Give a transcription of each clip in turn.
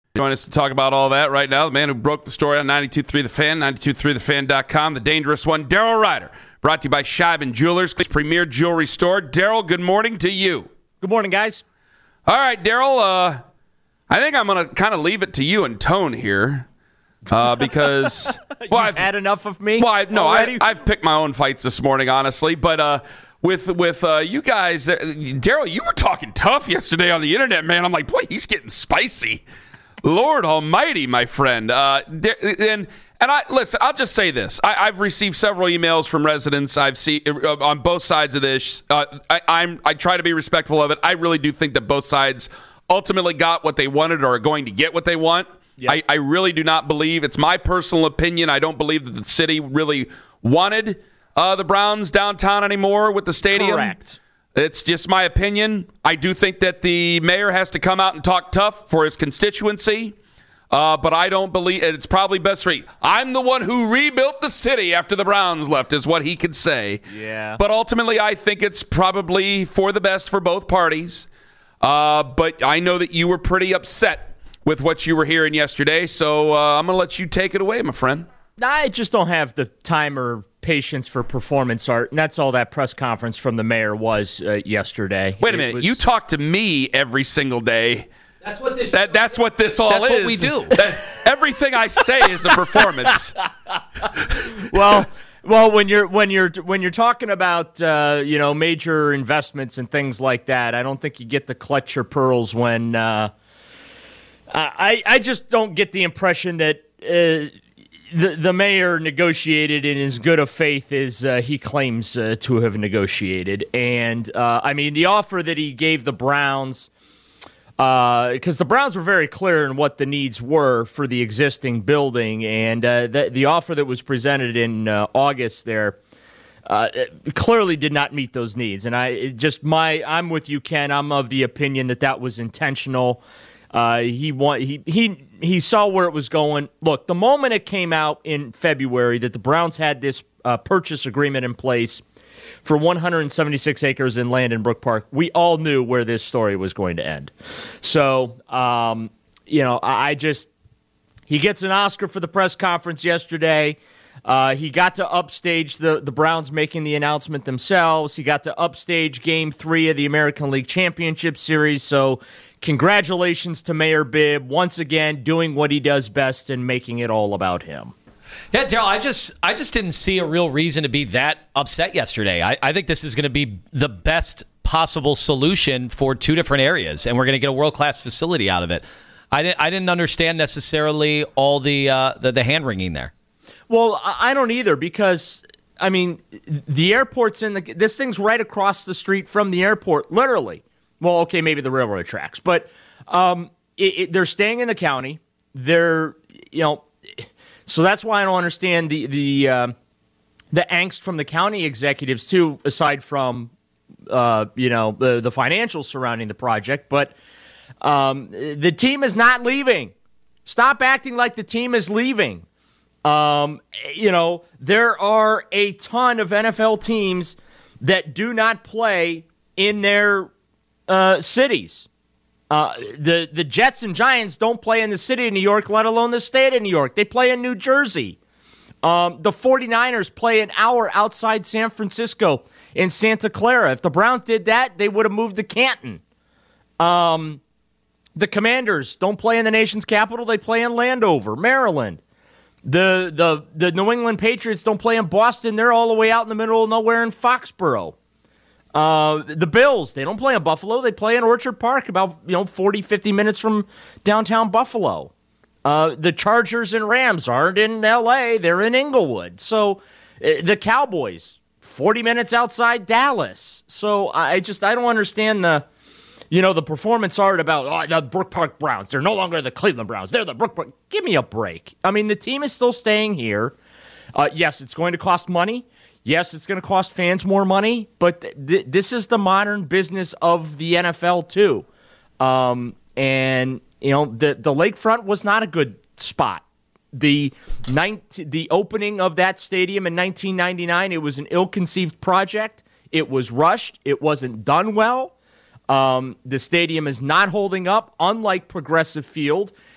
Join us to talk about all that right now. The man who broke the story on 92.3 The Fan, 92.3thefan.com, the dangerous one, Daryl Ryder. Brought to you by Scheiben Jewelers, premier jewelry store. Daryl, good morning to you. Good morning, guys. All right, Daryl, I think I'm going to kind of leave it to you and Tone here because... You've had enough of me? Well, I've picked my own fights this morning, honestly, but... With you guys, Daryl, you were talking tough yesterday on the internet, man. I'm like, boy, he's getting spicy. Lord Almighty, my friend. And listen, I'll just say this: I've received several emails from residents. I've seen on both sides of this. I try to be respectful of it. I really do think that both sides ultimately got what they wanted or are going to get what they want. Yep. I really do not believe. It's my personal opinion. I don't believe that the city really wanted the Browns downtown anymore with the stadium. Correct. It's just my opinion. I do think that the mayor has to come out and talk tough for his constituency, but I don't believe it's probably best for you. I'm the one who rebuilt the city after the Browns left, is what he could say. Yeah. But ultimately, I think it's probably for the best for both parties. But I know that you were pretty upset with what you were hearing yesterday, so I'm going to let you take it away, my friend. I just don't have the time or patience for performance art, and that's all that press conference from the mayor was yesterday. Wait a minute. You talk to me every single day. That's what this. That's what this all is. That's what we do. Everything I say is a performance. Well, when you're talking about major investments and things like that, I don't think you get to clutch your pearls when. I just don't get the impression that. The mayor negotiated in as good a faith as he claims to have negotiated. And, the offer that he gave the Browns, because the Browns were very clear in what the needs were for the existing building, and the offer that was presented in August there clearly did not meet those needs. And I'm with you, Ken. I'm of the opinion that was intentional. He saw where it was going. Look, the moment it came out in February that the Browns had this purchase agreement in place for 176 acres in land in Brook Park, we all knew where this story was going to end. So, he gets an Oscar for the press conference yesterday. He got to upstage the Browns making the announcement themselves. He got to upstage Game 3 of the American League Championship Series. So congratulations to Mayor Bibb, once again doing what he does best and making it all about him. Yeah, Daryl, I just didn't see a real reason to be that upset yesterday. I think this is going to be the best possible solution for two different areas, and we're going to get a world-class facility out of it. I didn't understand necessarily all the hand-wringing there. Well, I don't either because, the airport's this thing's right across the street from the airport, literally. Well, okay, maybe the railroad tracks, but they're staying in the county. So that's why I don't understand the angst from the county executives too, aside from the financials surrounding the project. But the team is not leaving. Stop acting like the team is leaving. There are a ton of NFL teams that do not play in their cities. The Jets and Giants don't play in the city of New York, let alone the state of New York. They play in New Jersey. The 49ers play an hour outside San Francisco in Santa Clara. If the Browns did that, they would have moved to Canton. The Commanders don't play in the nation's capital. They play in Landover, Maryland. The New England Patriots don't play in Boston. They're all the way out in the middle of nowhere in Foxborough. The Bills, they don't play in Buffalo. They play in Orchard Park, about 40, 50 minutes from downtown Buffalo. The Chargers and Rams aren't in L.A. They're in Inglewood. So the Cowboys, 40 minutes outside Dallas. So I don't understand the performance art about the Brook Park Browns. They're no longer the Cleveland Browns. They're the Brook Park. Give me a break. The team is still staying here. Yes, it's going to cost money. Yes, it's going to cost fans more money, but this is the modern business of the NFL too. The lakefront was not a good spot. The opening of that stadium in 1999, it was an ill-conceived project. It was rushed. It wasn't done well. The stadium is not holding up, unlike Progressive Field.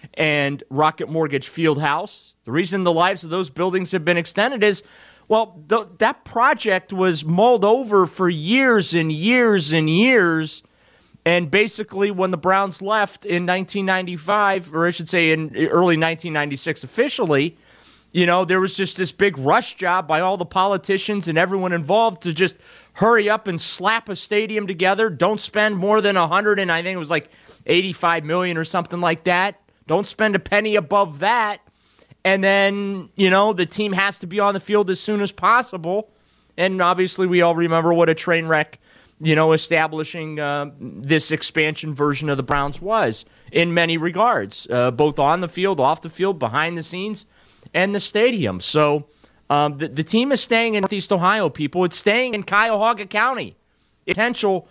and Rocket Mortgage Fieldhouse. The reason the lives of those buildings have been extended is, well, that project was mulled over for years and years and years. And basically, when the Browns left in 1995, or I should say in early 1996 officially, there was just this big rush job by all the politicians and everyone involved to just hurry up and slap a stadium together. Don't spend more than $100, and I think it was like $85 million or something like that. Don't spend a penny above that. And then, the team has to be on the field as soon as possible. And obviously, we all remember what a train wreck establishing this expansion version of the Browns was in many regards, both on the field, off the field, behind the scenes, and the stadium. So the team is staying in Northeast Ohio, people. It's staying in Cuyahoga County. Potential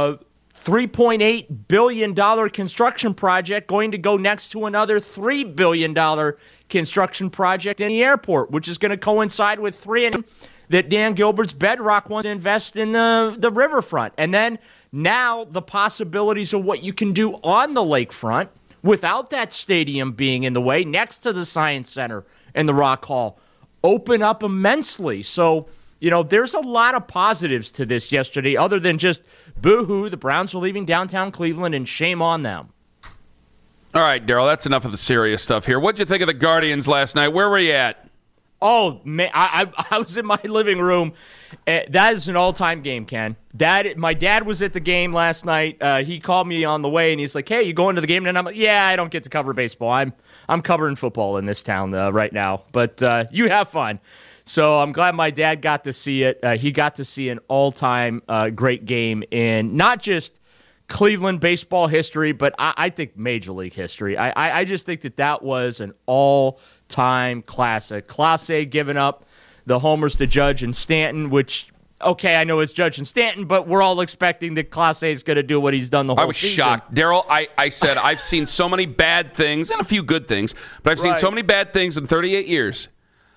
$3.8 billion construction project going to go next to another $3 billion construction project in the airport, which is going to coincide with that Dan Gilbert's Bedrock wants to invest in the riverfront. And then now the possibilities of what you can do on the lakefront without that stadium being in the way next to the Science Center and the Rock Hall open up immensely. So, there's a lot of positives to this yesterday other than just boo-hoo, the Browns are leaving downtown Cleveland and shame on them. All right, Daryl, that's enough of the serious stuff here. What'd you think of the Guardians last night? Where were you at? Oh, man, I was in my living room. That is an all-time game, Ken. My dad was at the game last night. He called me on the way, and he's like, hey, you going to the game? And I'm like, yeah, I don't get to cover baseball. I'm covering football in this town right now. But you have fun. So I'm glad my dad got to see it. He got to see an all-time great game in not just Cleveland baseball history, but I think Major League history. I just think that was an all-time classic. Clase giving up the homers to Judge and Stanton, which, okay, I know it's Judge and Stanton, but we're all expecting that Clase is going to do what he's done the whole season. I was shocked. Daryl, I said I've seen so many bad things and a few good things, but I've seen so many bad things in 38 years.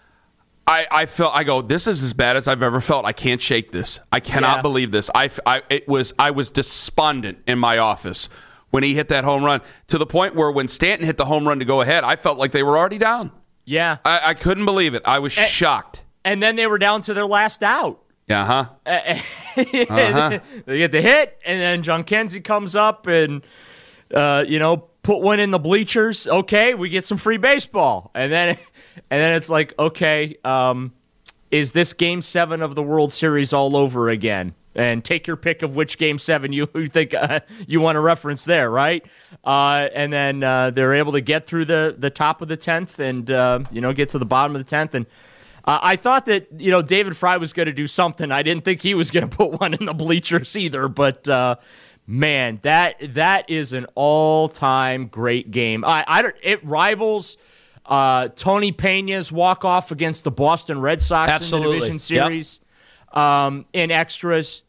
I go, this is as bad as I've ever felt. I can't shake this. I cannot believe this. I was despondent in my office when he hit that home run, to the point where when Stanton hit the home run to go ahead, I felt like they were already down. Yeah. I couldn't believe it. I was shocked. And then they were down to their last out. Yeah, They get the hit, and then John Kenzie comes up and, put one in the bleachers. Okay, we get some free baseball. And then it's like, okay, is this Game 7 of the World Series all over again? And take your pick of which Game 7 you think you want to reference there, right? And then they're able to get through the top of the 10th and, get to the bottom of the 10th. And I thought that, David Fry was going to do something. I didn't think he was going to put one in the bleachers either. But, man, that is an all-time great game. It rivals Tony Peña's walk-off against the Boston Red Sox in the Division Series. Yep. In extras.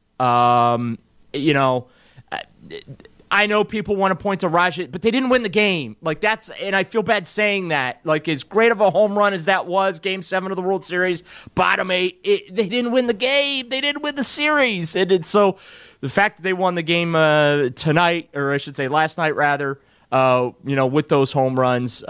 I know people want to point to Rajat, but they didn't win the game. And I feel bad saying that. As great of a home run as that was, Game 7 of the World Series, bottom 8, they didn't win the game. They didn't win the series. So the fact that they won the game tonight, or I should say last night rather, with those home runs,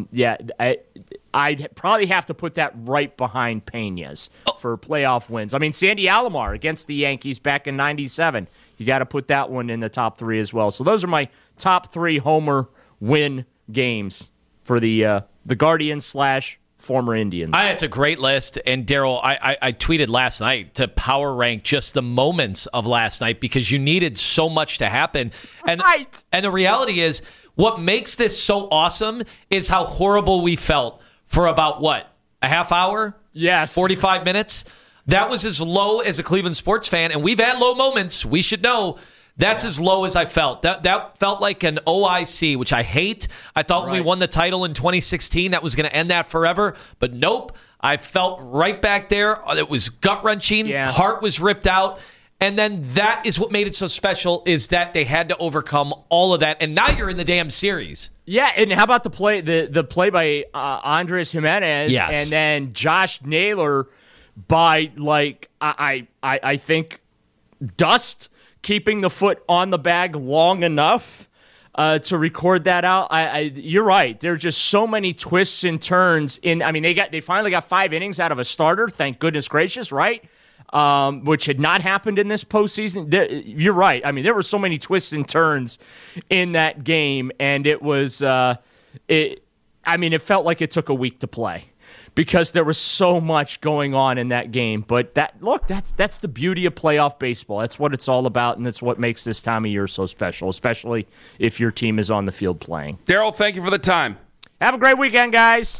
I'd probably have to put that right behind Peña's for playoff wins. I mean, Sandy Alomar against the Yankees back in '97. You got to put that one in the top 3 as well. So those are my top 3 homer win games for the Guardians / former Indians. It's a great list. And Daryl, I tweeted last night to power rank just the moments of last night because you needed so much to happen. And the reality is, what makes this so awesome is how horrible we felt for about, a half hour? Yes. 45 minutes? That was as low as a Cleveland sports fan, and we've had low moments. We should know that's as low as I felt. That felt like an OIC, which I hate. I thought when we won the title in 2016, that was going to end that forever. But nope, I felt right back there. It was gut-wrenching. Yeah. Heart was ripped out. And then that is what made it so special, is that they had to overcome all of that. And now you're in the damn series. Yeah, and how about the play by Andres Jimenez? Yes. And then Josh Naylor by, I think, dust, keeping the foot on the bag long enough. to record that out. You're right. There are just so many twists and turns. They finally got 5 innings out of a starter. Thank goodness gracious, right? Which had not happened in this postseason. You're right. I mean, there were so many twists and turns in that game, and it was. It felt like it took a week to play because there was so much going on in that game. But that's the beauty of playoff baseball. That's what it's all about, and that's what makes this time of year so special, especially if your team is on the field playing. Daryl, thank you for the time. Have a great weekend, guys.